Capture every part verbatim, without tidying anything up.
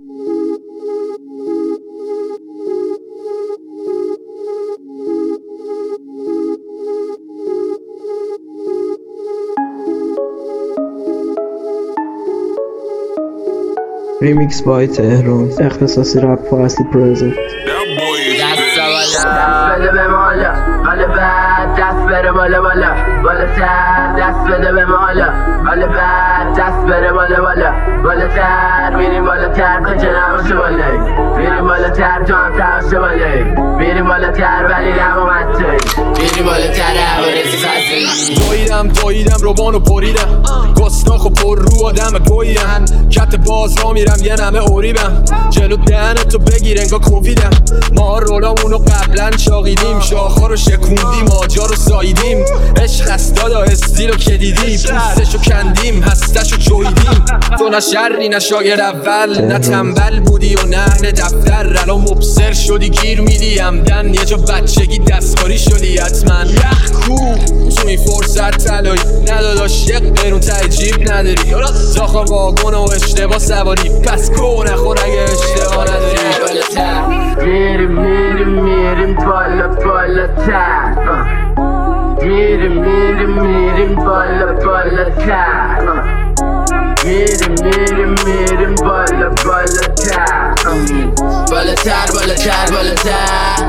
ریمیکس بای تهران، اختصاصی رپ فارسی پرزنت. دست بده به مالا مال بعد، دست بره بالا بالا بالا تر، دست بده به مالا مال بعد، دست بره بالا بالا بالا تر، میریم بالا تر تا که نباشه بالایی، میریم بالا تر تو هم تباشه بالایی، میریم بالا تر ولی نمومد توی، میریم بالا تر عوارزی فصلی. دویدم دویدم روبانو پریدم، گستاخ و پر رو آدم گویم، کت باز را میرم یه نمه اوریبم، جلو دهنتو بگیر انگا کوفیدم، ما رولامونو قبلا چاقیدیم، شاخا رو شکوندیم، آجا رو ساییدیم، عشق است دادا استیلو که دیدی، پوستشو کندیم هستشو چویدیم، تو نه شری نه شاگرد اول، نه تنبل بودی و نه اهل دفتر، الان مبصر شدی گیر میدی همدن، یه جا بچگی دستکاری شدی حتما، یخ کو تو این فرصت تلایی نداداش، یک قیرون ته جیب نداری، داخل واگن و اشتباه سواری، پس کو نخور اگه اشتباه نداری. میریم میریم میریم بالا بالا تر، میریم میریم میریم بالا بالا تر، میریم میریم میریم بالا بالا تر، بالا تر بالا تر بالا تر.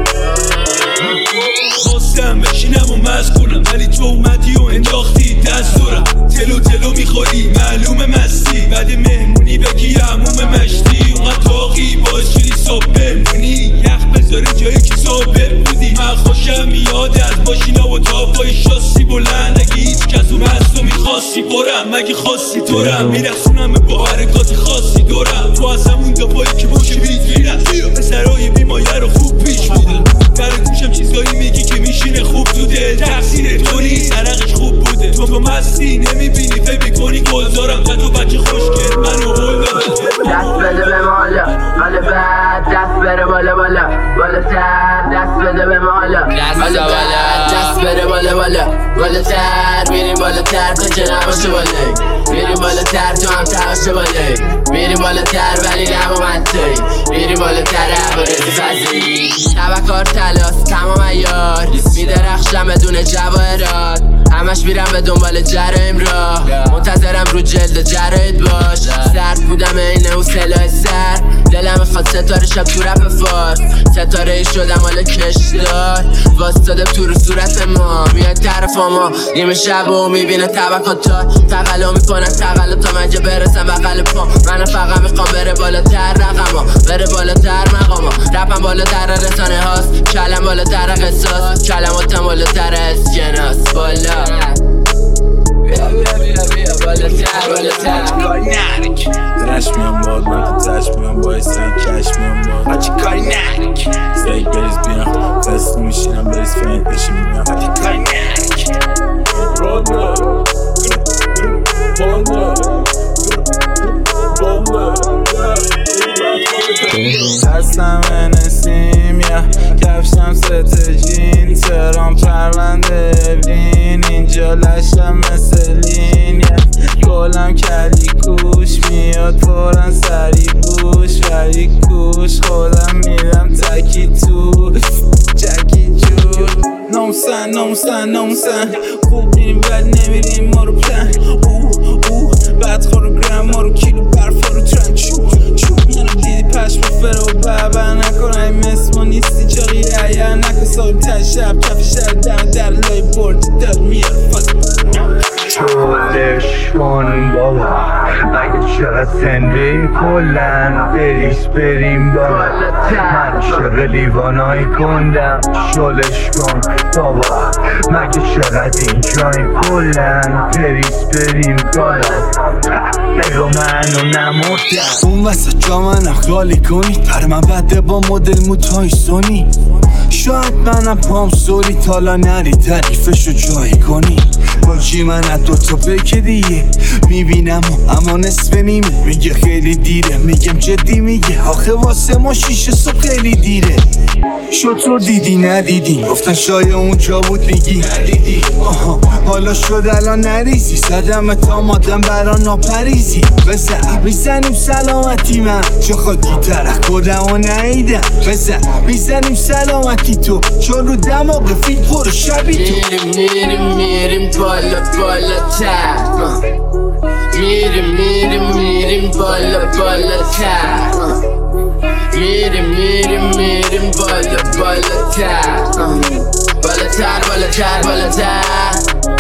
خواستم بشینم و مشغولم ولی تو اومدی و انداختی دستورم، تلو تلو میخوری معلوم مستی، بعد مهمونی بگی عموم مشتی، اونقدر تاقی باشیدی صبح بمونی، یخ بذاره جایی که صابر بودی، من خوشم میاد از ماشینا و تاپای شاسی بلند، اگه هیچ کس اون هست و میخواستی برم، مگه خواستی تورم میرخصونم با حرکاتی خاصی دورم، تو از همون دفایی که باشه بیت میرفتی پسرهای بیمایه رو خوب پیش بودم، در گوشم چیزایی میگی که میشینه خوب تو دل، تقصیر تو نیست عرقش خوب بوده، تو تو مستی نمیبینی فکر میکنی گلزارم، تا تو بچه خوشگل منو هل دست بده به مالا مال بعد، دست بره بالا بالا بالا تر، دست بده به مالا مال بعد، دست بره بالا بالا بالا تر، میریم بالا تر تا که نباشه بالایی، میریم بالا تر تو هم تباشه بالایی، میریم بالا تر ولی نمومد توی، میریم بالا تر عوارزی فصلی. تبکار تلاس تمام ایار میدرخشم بدون جواهرات، همش میرم به دنبال جرایم را، منتظرم رو جلد جراید باش، سرد بودم اینه و سلاح سر، دلم میخواد ستاره شب تو رپ فارس، ستاره ای شدم حالا کشدار، واسطاده تو رو صورت ما، میاد طرف ما نیمه شب و میبینه طبقات تار، تقلا میکنن تقلا تا منجا برسم بقل پا، من فقط میخوام بره بالاتر رقما، بره بالاتر مقاما، رپم بالاتر رسانه هاست، کلم بالاتر قصاص، کلماتم بالاتر اسکناس، بالا بیا بیا بیا بیا بالاتر بالاتر کاری نرک، چشمیم باد من تو چشمیم باید سایی کشمیم باد، هاچی کاری نرک، سایی بریز بیام فست میشینم بریز فین پشی میبینم، هاچی کاری نرک، بالا بالا بالا هستم نسیم یا کفشم ست جین، ترام پرونده ابرین، اینجا لشم مثل لین، گلم کلی کوش میاد فورا سری بوش، ولی کوش خودم میرم تکی تو جکی جو، نامسن نامسن نامسن خوب میریم بد نمیریم ما رو پلن، اوه اوه بعد خورو گرم ما رو کیلو برفا رو ترن، چو چو منو دیدی پشم فرا و بابر نکن ای مسما نیستی چاقی ایر نکن، سایم تن شب کف شهر دم در لای برد داد میار فاز شلش کن بابا، اگه چقدر سنده کلن بریز بریم بابا، من عاشق لیوانای کندم، شلش کن بابا مگه چقدر اینجای کلن بریز بریم بالا، بگو منو نمردم اون وسط جا من اخلالی کنی، پر من بده با مدل موتای سونی، شاید منم پام سوری تالا نری تعریفشو جایی کنی باجی من از دوتا بگه دیگه میبینم اما نصف نیمه میگه خیلی دیره میگم جدی میگه آخه واسه ما شیشه صبح خیلی دیره شد رو دیدی ندیدی گفتن شاید اونجا بود میگی ندیدی آها حالا شد الان نریزی صدمه تا مادم برا ناپریزی بزن میزنیم سلامتی من چون خودی طرح کدم و نهیدم بزن میزنیم سلامتی تو چون رو دماغ فیل پر شبی تو میریم میریم میریم بالا بالا تر میریم میریم میریم بالا بالا تر میریم میریم میریم بالا بالا تر بالا تر بالا تر بالا تر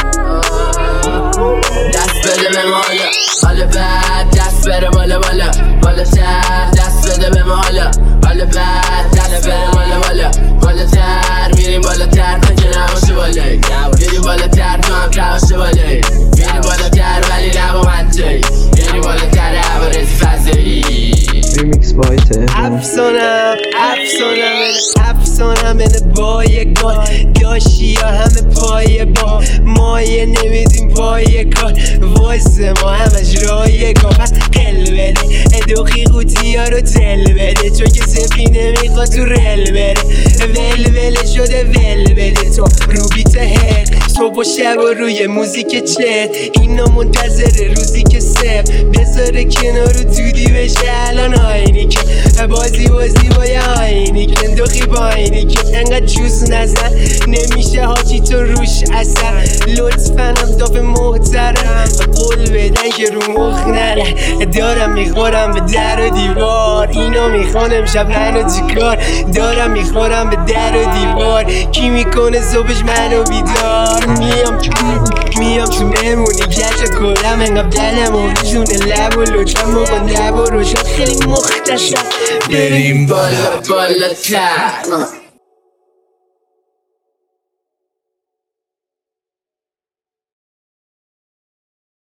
دست بده به مالا حالا بعد دست بره بالا بالا بالا تر دست بده به مالا حالا بعد دست بره بالا بالا بالا تر میریم بالا تر پنجه نباشه بالایی میریم بالا تر تو هم تباشه بالایی میریم بالا تر ولی نبا منطقی میریم بالا تر هوا رزی فضایی ریمیکس بای تهران افسانم افسانم افسانم من بایگان داشتی یا همه پای با مایه نمیدیم پای کار واسه ما همش رایگان پس قل بده ادوخی قوطی ها رو تل بده چون که سپی نمیخواد تو رل بره ول ول شده ول بده تو رو بیت هر صبح و شب و روی موزیک چت اینا منتظر روزی که سف بذاره کنار رو دودی بشه الان آینی که بازی بازی با یه آینی که اندوخی با آینی که انقدر جوز نزن نمیشه حاجی تو روش اثر لطفا هم داف محترم قول بدن که رو مخ نره دارم میخورم به در و دیوار اینا میخوان امشب منو چیکار دارم میخورم به در و دیوار کی میکنه صبحش منو بیدار میام میام تو مهمونی گشت کلم انقدر دلم و میزونه لب و لطفا بکن دب و روشن خیلی مختصر بریم بالا بالا تر